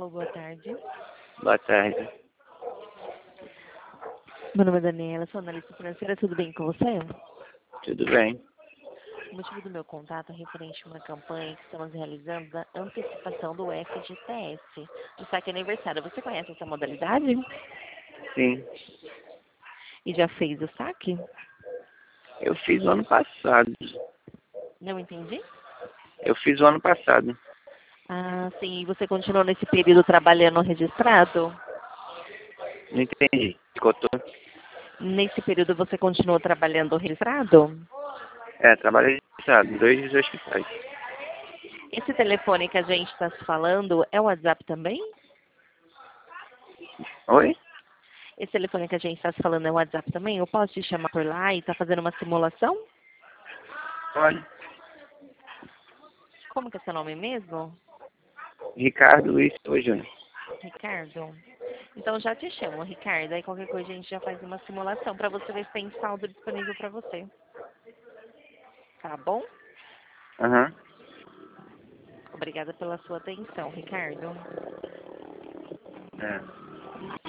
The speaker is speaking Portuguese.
Alô, boa tarde. Boa tarde. Meu nome é Daniela, sou analista financeira. Tudo bem com você? Tudo bem? O motivo do meu contato é referente a uma campanha que estamos realizando da antecipação do FGTS, do saque aniversário. Você conhece essa modalidade? Sim. E já fez o saque? Eu fiz o ano passado. Não entendi? Eu fiz o ano passado. Ah, sim. E você continuou nesse período trabalhando registrado? Não entendi. Escutou? Nesse período você continuou trabalhando registrado? Trabalho registrado, 2 hospitais. Esse telefone que a gente está se falando é o WhatsApp também? Oi? Esse telefone que a gente está se falando é o WhatsApp também? Eu posso te chamar por lá e estar fazendo uma simulação? Olha, Como que é seu nome mesmo? Ricardo Luiz Silva Júnior. Ricardo? Então já te chamo, Ricardo. Aí qualquer coisa a gente já faz uma simulação para você ver se tem saldo disponível para você. Tá bom? Aham. Obrigada pela sua atenção, Ricardo. É.